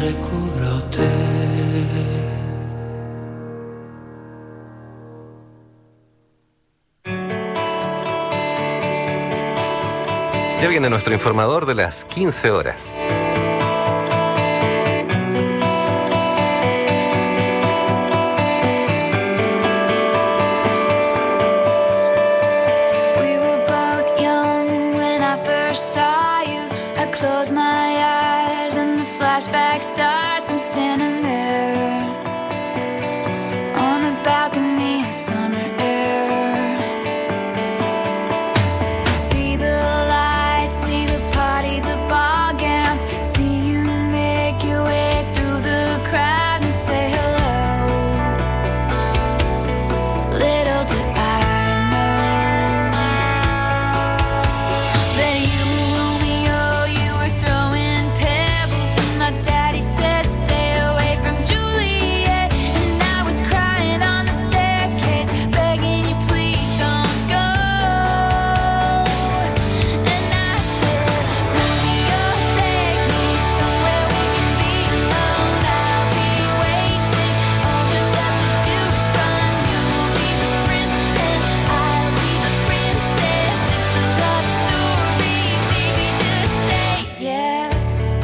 M: recubrote.
J: Ya viene nuestro informador de las quince horas.
K: We were both young when I first saw you. I close my eyes and the flashback starts. I'm standing there on a balcony in summer air. See the lights, see the party, the ball gowns. See you make your way through the crowd and say hello. Little did I know that you were Romeo, you were throwing pebbles, and my daddy said stay away from Juliet. And I was crying on the staircase, begging you please don't go. And I said, Romeo, take me somewhere we can be alone. I'll be waiting, all there's left to do is run. You'll be the prince and I'll be the princess. It's a love story, baby, just say yes.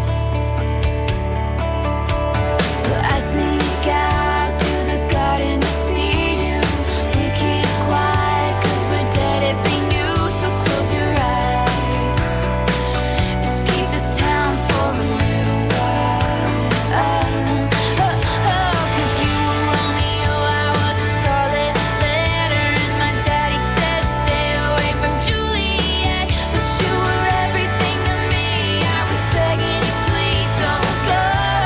K: So I sneak out to the garden to see you. We keep quiet 'cause we're dead if they knew. So close your eyes, just keep this town for a little while. Oh, oh, 'cause you were Romeo, I was a scarlet letter, and my daddy said stay away from Juliet. But you were everything to me, I was begging you please don't go.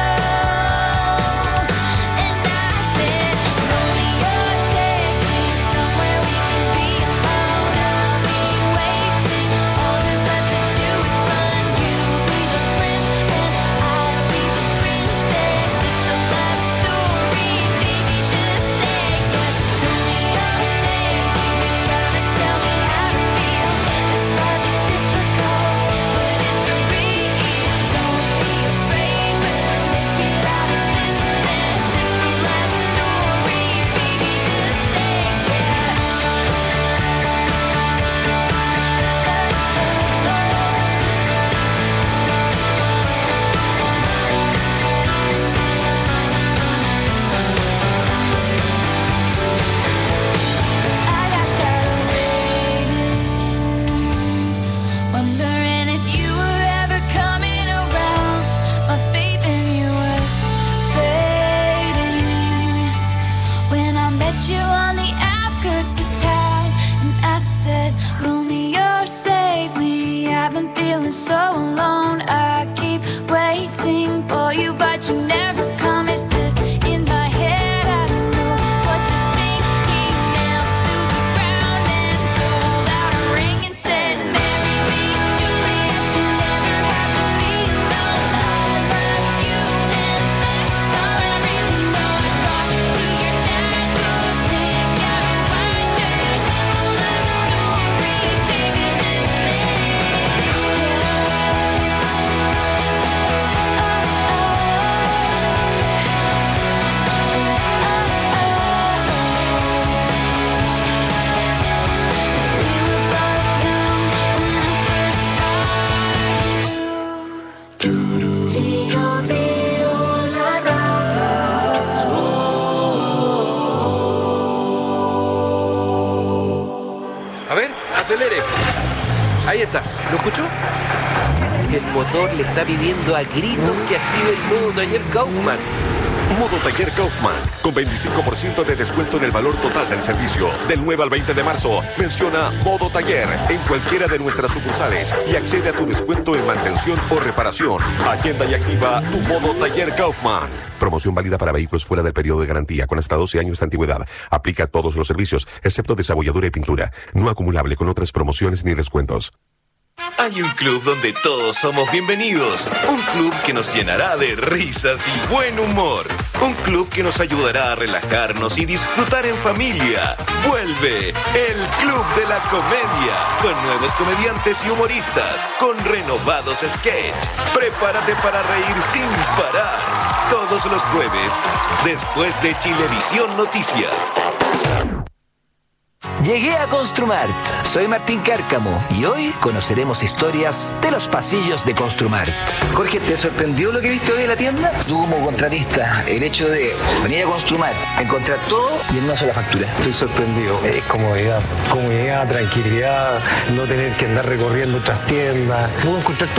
K: And I said, Romeo, take me somewhere we can be alone. I'll be waiting, all there's left to do is run. You'll be the prince and I'll be the princess. It's a love story, baby, just say yes. Romeo, save me, you're trying to tell me how to feel. This love is difficult, but it's a real. Don't be afraid, we'll make it out of this mess. It's a love story, baby, just say yes. I got tired of waiting, wondering if you were ever coming around. My faith in you was fading when I met you on the outskirts of town. And I said, Romeo, save me, I've been feeling so alone. I keep waiting for you, but you never come. Is this in my head? I don't know what to think. He knelt to the ground and pulled out a ring and said, marry me, Juliet, you never have to be alone. I love you and that's all I really know. I talked to your dad, could pick out your white dress. It's a love story, baby, just say
N: A ver, acelere. Ahí está. ¿Lo escuchó? El motor le está pidiendo a gritos que active el modo taller Kaufman.
P: Modo Taller Kaufman, con veinticinco por ciento de descuento en el valor total del servicio. Del nueve al veinte de marzo, menciona Modo Taller en cualquiera de nuestras sucursales y accede a tu descuento en mantención o reparación. Agenda y activa tu Modo Taller Kaufman. Promoción válida para vehículos fuera del periodo de garantía con hasta doce años de antigüedad. Aplica a todos los servicios, excepto desabolladura y pintura. No acumulable con otras promociones ni descuentos.
Q: Hay un club donde todos somos bienvenidos. Un club que nos llenará de risas y buen humor. Un club que nos ayudará a relajarnos y disfrutar en familia. Vuelve el Club de la Comedia, con nuevos comediantes y humoristas, con renovados sketch. Prepárate para reír sin parar. Todos los jueves, después de Chilevisión Noticias.
O: Llegué a Construmart. Soy Martín Cárcamo y hoy conoceremos historias de los pasillos de Construmart.
R: Jorge, ¿te sorprendió lo que viste hoy en la tienda? Tú como contratista, el hecho de venir a Construmart, encontrar todo y en una sola factura.
S: Estoy sorprendido. Es comodidad, comodidad, tranquilidad, no tener que andar recorriendo otras tiendas. Puedo encontrar